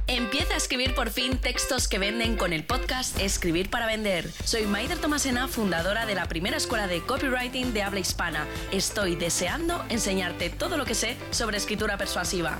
Empieza a escribir por fin textos que venden con el podcast Escribir para Vender. Soy Maider Tomasena, fundadora de la primera escuela de copywriting de habla hispana. Estoy deseando enseñarte todo lo que sé sobre escritura persuasiva.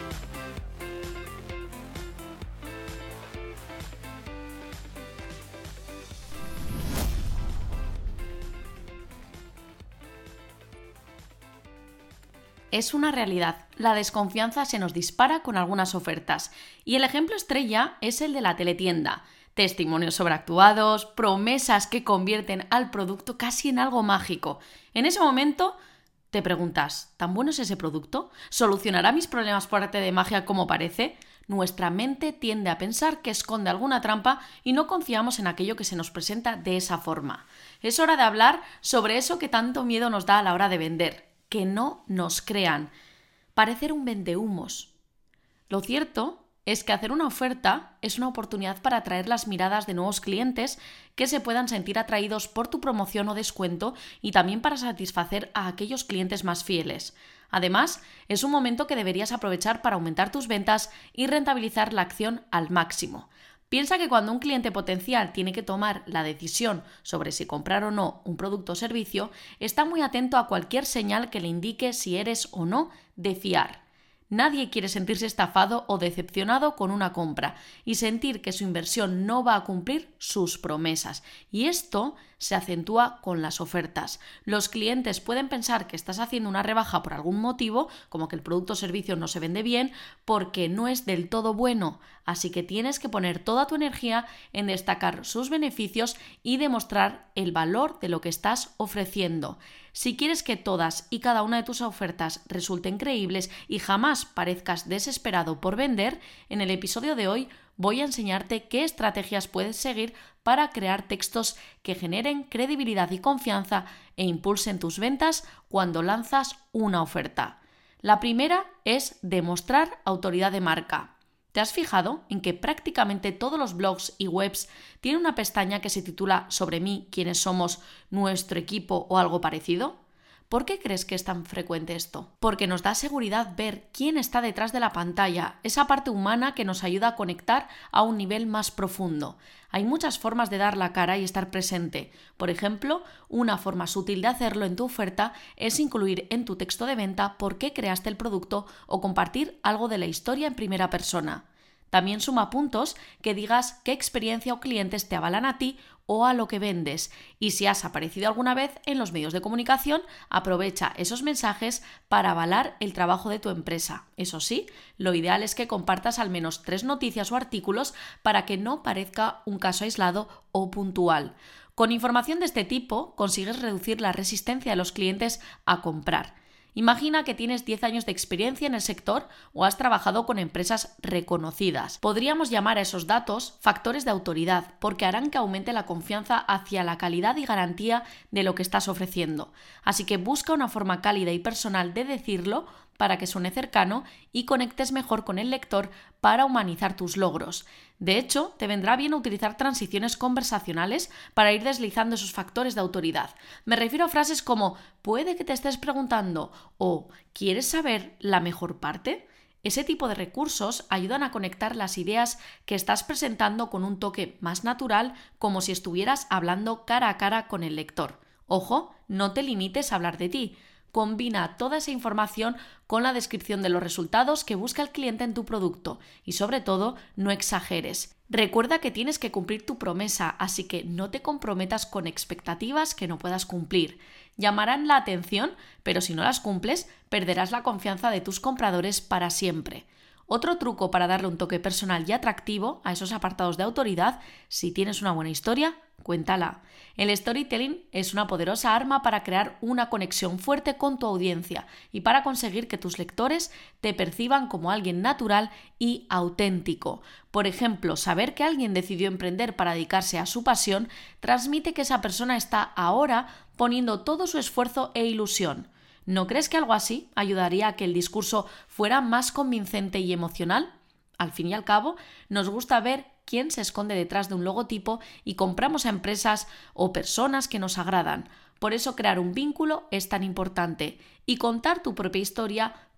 Es una realidad, la desconfianza se nos dispara con algunas ofertas. Y el ejemplo estrella es el de la teletienda. Testimonios sobreactuados, promesas que convierten al producto casi en algo mágico. En ese momento te preguntas, ¿tan bueno es ese producto? ¿Solucionará mis problemas por arte de magia como parece? Nuestra mente tiende a pensar que esconde alguna trampa y no confiamos en aquello que se nos presenta de esa forma. Es hora de hablar sobre eso que tanto miedo nos da a la hora de vender. Que no nos crean. Parecer un vendehumos. Lo cierto es que hacer una oferta es una oportunidad para atraer las miradas de nuevos clientes que se puedan sentir atraídos por tu promoción o descuento y también para satisfacer a aquellos clientes más fieles. Además, es un momento que deberías aprovechar para aumentar tus ventas y rentabilizar la acción al máximo. Piensa que cuando un cliente potencial tiene que tomar la decisión sobre si comprar o no un producto o servicio, está muy atento a cualquier señal que le indique si eres o no de fiar. Nadie quiere sentirse estafado o decepcionado con una compra y sentir que su inversión no va a cumplir sus promesas. Y esto se acentúa con las ofertas. Los clientes pueden pensar que estás haciendo una rebaja por algún motivo, como que el producto o servicio no se vende bien, porque no es del todo bueno. Así que tienes que poner toda tu energía en destacar sus beneficios y demostrar el valor de lo que estás ofreciendo. Si quieres que todas y cada una de tus ofertas resulten creíbles y jamás parezcas desesperado por vender, en el episodio de hoy voy a enseñarte qué estrategias puedes seguir para crear textos que generen credibilidad y confianza e impulsen tus ventas cuando lanzas una oferta. La primera es demostrar autoridad de marca. ¿Te has fijado en que prácticamente todos los blogs y webs tienen una pestaña que se titula Sobre mí, quiénes somos, nuestro equipo o algo parecido? ¿Por qué crees que es tan frecuente esto? Porque nos da seguridad ver quién está detrás de la pantalla, esa parte humana que nos ayuda a conectar a un nivel más profundo. Hay muchas formas de dar la cara y estar presente. Por ejemplo, una forma sutil de hacerlo en tu oferta es incluir en tu texto de venta por qué creaste el producto o compartir algo de la historia en primera persona. También suma puntos que digas qué experiencia o clientes te avalan a ti o a lo que vendes. Y si has aparecido alguna vez en los medios de comunicación, aprovecha esos mensajes para avalar el trabajo de tu empresa. Eso sí, lo ideal es que compartas al menos 3 noticias o artículos para que no parezca un caso aislado o puntual. Con información de este tipo, consigues reducir la resistencia de los clientes a comprar. Imagina que tienes 10 años de experiencia en el sector o has trabajado con empresas reconocidas. Podríamos llamar a esos datos factores de autoridad porque harán que aumente la confianza hacia la calidad y garantía de lo que estás ofreciendo. Así que busca una forma cálida y personal de decirlo para que suene cercano y conectes mejor con el lector para humanizar tus logros. De hecho, te vendrá bien utilizar transiciones conversacionales para ir deslizando esos factores de autoridad. Me refiero a frases como «puede que te estés preguntando» o «¿quieres saber la mejor parte?». Ese tipo de recursos ayudan a conectar las ideas que estás presentando con un toque más natural, como si estuvieras hablando cara a cara con el lector. Ojo, no te limites a hablar de ti. Combina toda esa información con la descripción de los resultados que busca el cliente en tu producto y, sobre todo, no exageres. Recuerda que tienes que cumplir tu promesa, así que no te comprometas con expectativas que no puedas cumplir. Llamarán la atención, pero si no las cumples, perderás la confianza de tus compradores para siempre. Otro truco para darle un toque personal y atractivo a esos apartados de autoridad, si tienes una buena historia, cuéntala. El storytelling es una poderosa arma para crear una conexión fuerte con tu audiencia y para conseguir que tus lectores te perciban como alguien natural y auténtico. Por ejemplo, saber que alguien decidió emprender para dedicarse a su pasión transmite que esa persona está ahora poniendo todo su esfuerzo e ilusión. ¿No crees que algo así ayudaría a que el discurso fuera más convincente y emocional? Al fin y al cabo, nos gusta ver quién se esconde detrás de un logotipo y compramos a empresas o personas que nos agradan. Por eso crear un vínculo es tan importante y contar tu propia historia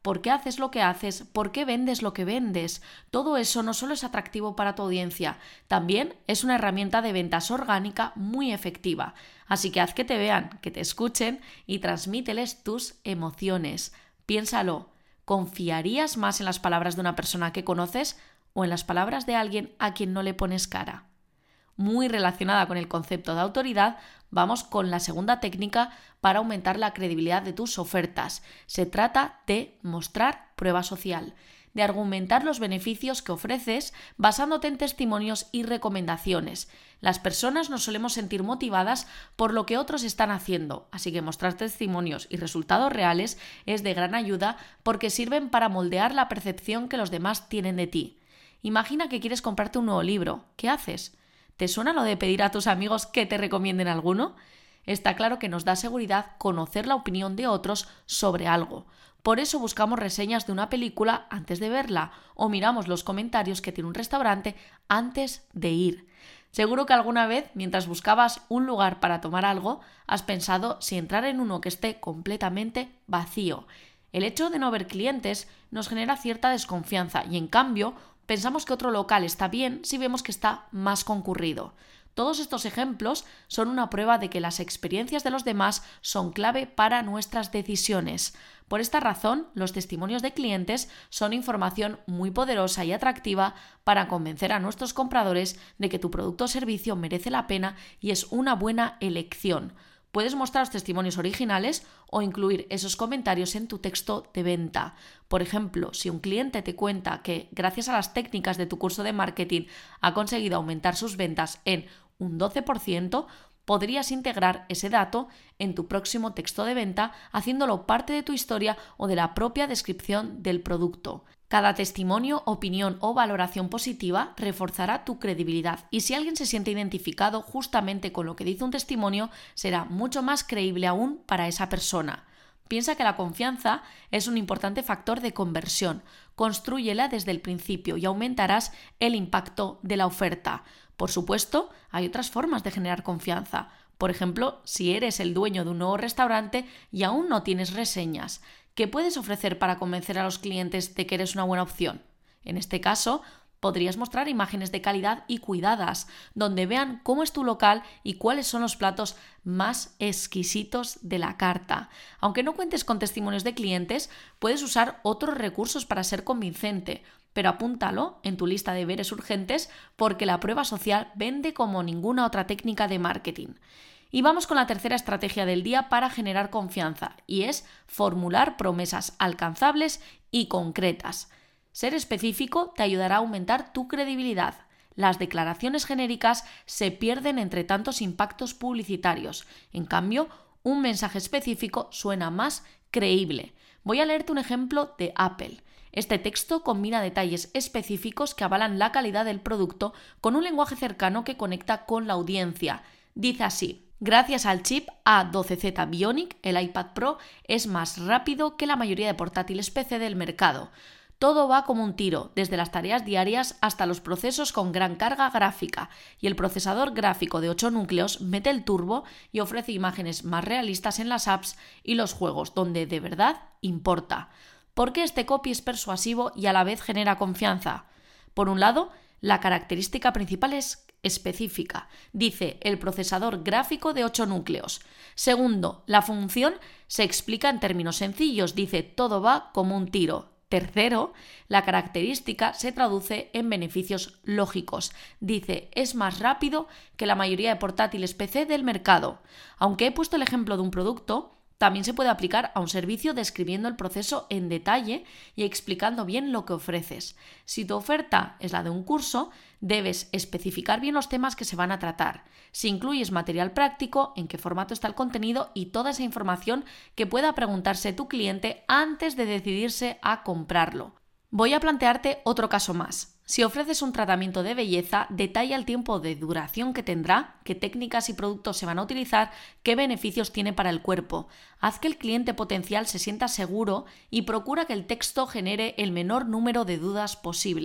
por qué haces lo que haces, por qué vendes lo que vendes. Todo eso no solo es atractivo para tu audiencia, también es una herramienta de ventas orgánica muy efectiva. Así que haz que te vean, que te escuchen y transmíteles tus emociones. Piénsalo, ¿confiarías más en las palabras de una persona que conoces o en las palabras de alguien a quien no le pones cara? Muy relacionada con el concepto de autoridad, vamos con la segunda técnica para aumentar la credibilidad de tus ofertas. Se trata de mostrar prueba social, de argumentar los beneficios que ofreces basándote en testimonios y recomendaciones. Las personas nos solemos sentir motivadas por lo que otros están haciendo, así que mostrar testimonios y resultados reales es de gran ayuda porque sirven para moldear la percepción que los demás tienen de ti. Imagina que quieres comprarte un nuevo libro. ¿Qué haces? ¿Te suena lo de pedir a tus amigos que te recomienden alguno? Está claro que nos da seguridad conocer la opinión de otros sobre algo. Por eso buscamos reseñas de una película antes de verla o miramos los comentarios que tiene un restaurante antes de ir. Seguro que alguna vez, mientras buscabas un lugar para tomar algo, has pensado si entrar en uno que esté completamente vacío. El hecho de no ver clientes nos genera cierta desconfianza y, en cambio, pensamos que otro local está bien si vemos que está más concurrido. Todos estos ejemplos son una prueba de que las experiencias de los demás son clave para nuestras decisiones. Por esta razón, los testimonios de clientes son información muy poderosa y atractiva para convencer a nuestros compradores de que tu producto o servicio merece la pena y es una buena elección. Puedes mostrar los testimonios originales o incluir esos comentarios en tu texto de venta. Por ejemplo, si un cliente te cuenta que gracias a las técnicas de tu curso de marketing ha conseguido aumentar sus ventas en un 12%, podrías integrar ese dato en tu próximo texto de venta, haciéndolo parte de tu historia o de la propia descripción del producto. Cada testimonio, opinión o valoración positiva reforzará tu credibilidad y si alguien se siente identificado justamente con lo que dice un testimonio, será mucho más creíble aún para esa persona. Piensa que la confianza es un importante factor de conversión. Constrúyela desde el principio y aumentarás el impacto de la oferta. Por supuesto, hay otras formas de generar confianza. Por ejemplo, si eres el dueño de un nuevo restaurante y aún no tienes reseñas, ¿qué puedes ofrecer para convencer a los clientes de que eres una buena opción? En este caso, podrías mostrar imágenes de calidad y cuidadas, donde vean cómo es tu local y cuáles son los platos más exquisitos de la carta. Aunque no cuentes con testimonios de clientes, puedes usar otros recursos para ser convincente, pero apúntalo en tu lista de deberes urgentes porque la prueba social vende como ninguna otra técnica de marketing. Y vamos con la tercera estrategia del día para generar confianza, y es formular promesas alcanzables y concretas. Ser específico te ayudará a aumentar tu credibilidad. Las declaraciones genéricas se pierden entre tantos impactos publicitarios. En cambio, un mensaje específico suena más creíble. Voy a leerte un ejemplo de Apple. Este texto combina detalles específicos que avalan la calidad del producto con un lenguaje cercano que conecta con la audiencia. Dice así: gracias al chip A12Z Bionic, el iPad Pro es más rápido que la mayoría de portátiles PC del mercado. Todo va como un tiro, desde las tareas diarias hasta los procesos con gran carga gráfica, y el procesador gráfico de 8 núcleos mete el turbo y ofrece imágenes más realistas en las apps y los juegos, donde de verdad importa. ¿Por qué este copy es persuasivo y a la vez genera confianza? Por un lado, la característica principal es específica. Dice el procesador gráfico de 8 núcleos. Segundo, la función se explica en términos sencillos. Dice todo va como un tiro. Tercero, la característica se traduce en beneficios lógicos. Dice, es más rápido que la mayoría de portátiles PC del mercado. Aunque he puesto el ejemplo de un producto, también se puede aplicar a un servicio describiendo el proceso en detalle y explicando bien lo que ofreces. Si tu oferta es la de un curso, debes especificar bien los temas que se van a tratar. Si incluyes material práctico, en qué formato está el contenido y toda esa información que pueda preguntarse tu cliente antes de decidirse a comprarlo. Voy a plantearte otro caso más. Si ofreces un tratamiento de belleza, detalla el tiempo de duración que tendrá, qué técnicas y productos se van a utilizar, qué beneficios tiene para el cuerpo. Haz que el cliente potencial se sienta seguro y procura que el texto genere el menor número de dudas posible.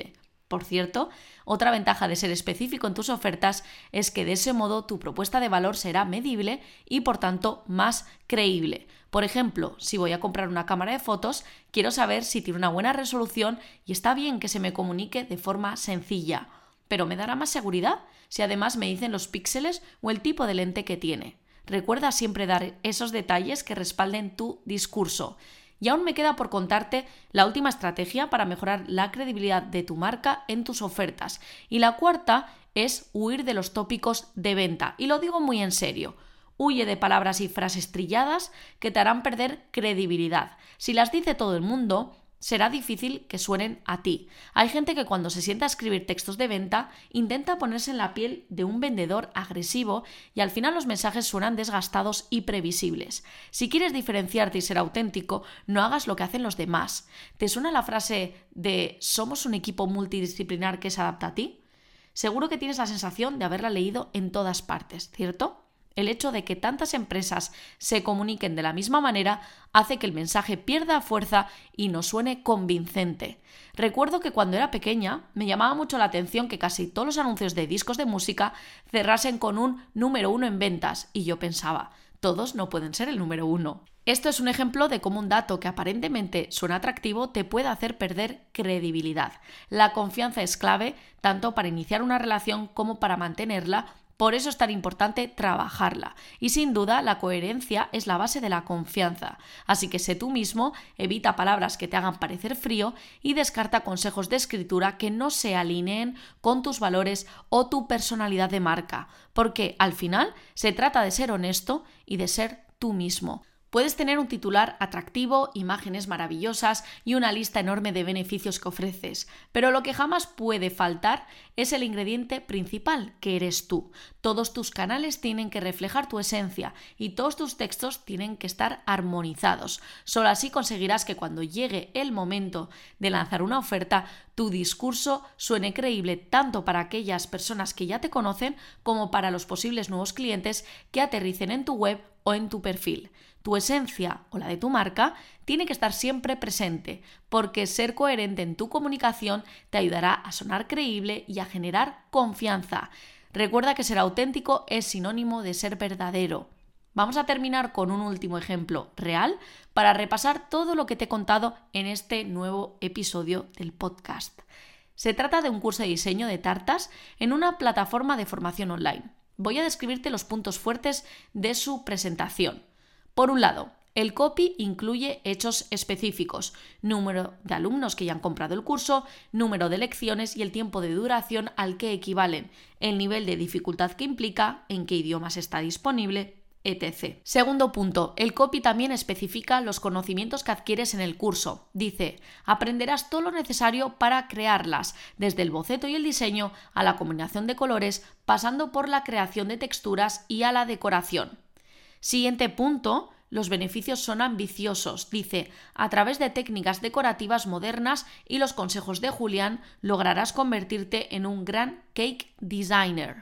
Por cierto, otra ventaja de ser específico en tus ofertas es que de ese modo tu propuesta de valor será medible y por tanto más creíble. Por ejemplo, si voy a comprar una cámara de fotos, quiero saber si tiene una buena resolución y está bien que se me comunique de forma sencilla. Pero ¿me dará más seguridad si además me dicen los píxeles o el tipo de lente que tiene? Recuerda siempre dar esos detalles que respalden tu discurso. Y aún me queda por contarte la última estrategia para mejorar la credibilidad de tu marca en tus ofertas. Y la cuarta es huir de los tópicos de venta. Y lo digo muy en serio. Huye de palabras y frases trilladas que te harán perder credibilidad. Si las dice todo el mundo, será difícil que suenen a ti. Hay gente que cuando se sienta a escribir textos de venta intenta ponerse en la piel de un vendedor agresivo y al final los mensajes suenan desgastados y previsibles. Si quieres diferenciarte y ser auténtico, no hagas lo que hacen los demás. ¿Te suena la frase de «somos un equipo multidisciplinar que se adapta a ti»? Seguro que tienes la sensación de haberla leído en todas partes, ¿cierto? El hecho de que tantas empresas se comuniquen de la misma manera hace que el mensaje pierda fuerza y no suene convincente. Recuerdo que cuando era pequeña me llamaba mucho la atención que casi todos los anuncios de discos de música cerrasen con un número 1 en ventas y yo pensaba, todos no pueden ser el número 1. Esto es un ejemplo de cómo un dato que aparentemente suena atractivo te puede hacer perder credibilidad. La confianza es clave tanto para iniciar una relación como para mantenerla. Por eso es tan importante trabajarla. Y sin duda, la coherencia es la base de la confianza. Así que sé tú mismo, evita palabras que te hagan parecer frío y descarta consejos de escritura que no se alineen con tus valores o tu personalidad de marca. Porque al final se trata de ser honesto y de ser tú mismo. Puedes tener un titular atractivo, imágenes maravillosas y una lista enorme de beneficios que ofreces, pero lo que jamás puede faltar es el ingrediente principal, que eres tú. Todos tus canales tienen que reflejar tu esencia y todos tus textos tienen que estar armonizados. Solo así conseguirás que cuando llegue el momento de lanzar una oferta, tu discurso suene creíble tanto para aquellas personas que ya te conocen como para los posibles nuevos clientes que aterricen en tu web o en tu perfil. Tu esencia o la de tu marca tiene que estar siempre presente, porque ser coherente en tu comunicación te ayudará a sonar creíble y a generar confianza. Recuerda que ser auténtico es sinónimo de ser verdadero. Vamos a terminar con un último ejemplo real para repasar todo lo que te he contado en este nuevo episodio del podcast. Se trata de un curso de diseño de tartas en una plataforma de formación online. Voy a describirte los puntos fuertes de su presentación. Por un lado, el copy incluye hechos específicos, número de alumnos que ya han comprado el curso, número de lecciones y el tiempo de duración al que equivalen, el nivel de dificultad que implica, en qué idiomas está disponible, etc. Segundo punto, el copy también especifica los conocimientos que adquieres en el curso. Dice, aprenderás todo lo necesario para crearlas, desde el boceto y el diseño a la combinación de colores, pasando por la creación de texturas y a la decoración. Siguiente punto, los beneficios son ambiciosos. Dice, a través de técnicas decorativas modernas y los consejos de Julián, lograrás convertirte en un gran cake designer.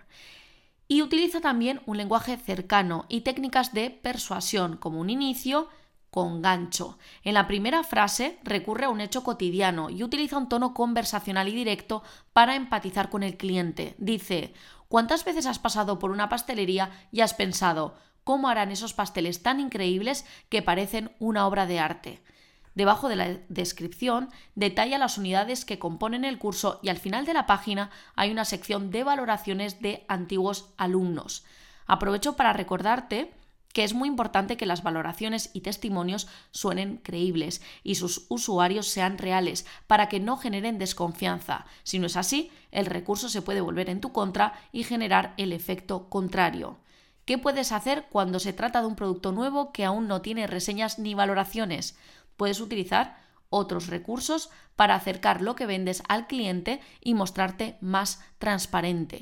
Y utiliza también un lenguaje cercano y técnicas de persuasión, como un inicio con gancho. En la primera frase recurre a un hecho cotidiano y utiliza un tono conversacional y directo para empatizar con el cliente. Dice, ¿cuántas veces has pasado por una pastelería y has pensado cómo harán esos pasteles tan increíbles que parecen una obra de arte? Debajo de la descripción detalla las unidades que componen el curso y al final de la página hay una sección de valoraciones de antiguos alumnos. Aprovecho para recordarte que es muy importante que las valoraciones y testimonios suenen creíbles y sus usuarios sean reales para que no generen desconfianza. Si no es así, el recurso se puede volver en tu contra y generar el efecto contrario. ¿Qué puedes hacer cuando se trata de un producto nuevo que aún no tiene reseñas ni valoraciones? Puedes utilizar otros recursos para acercar lo que vendes al cliente y mostrarte más transparente.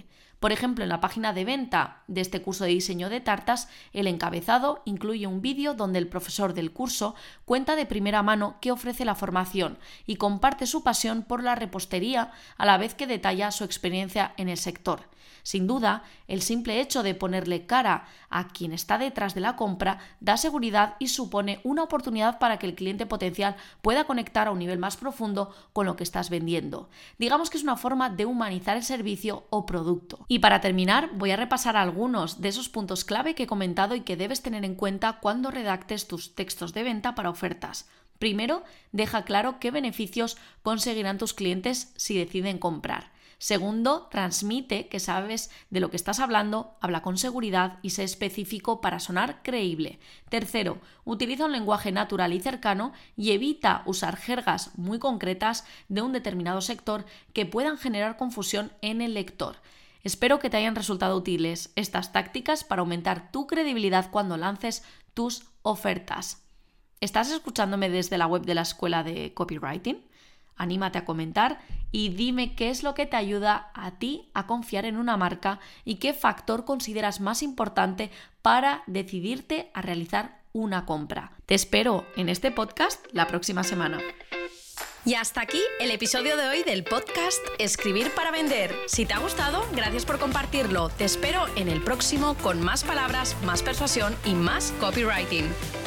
Por ejemplo, en la página de venta de este curso de diseño de tartas, el encabezado incluye un vídeo donde el profesor del curso cuenta de primera mano qué ofrece la formación y comparte su pasión por la repostería a la vez que detalla su experiencia en el sector. Sin duda, el simple hecho de ponerle cara a quien está detrás de la compra da seguridad y supone una oportunidad para que el cliente potencial pueda conectar a un nivel más profundo con lo que estás vendiendo. Digamos que es una forma de humanizar el servicio o producto. Y para terminar, voy a repasar algunos de esos puntos clave que he comentado y que debes tener en cuenta cuando redactes tus textos de venta para ofertas. Primero, deja claro qué beneficios conseguirán tus clientes si deciden comprar. Segundo, transmite que sabes de lo que estás hablando, habla con seguridad y sé específico para sonar creíble. Tercero, utiliza un lenguaje natural y cercano y evita usar jergas muy concretas de un determinado sector que puedan generar confusión en el lector. Espero que te hayan resultado útiles estas tácticas para aumentar tu credibilidad cuando lances tus ofertas. ¿Estás escuchándome desde la web de la Escuela de Copywriting? Anímate a comentar y dime qué es lo que te ayuda a ti a confiar en una marca y qué factor consideras más importante para decidirte a realizar una compra. Te espero en este podcast la próxima semana. Y hasta aquí el episodio de hoy del podcast Escribir para Vender. Si te ha gustado, gracias por compartirlo. Te espero en el próximo con más palabras, más persuasión y más copywriting.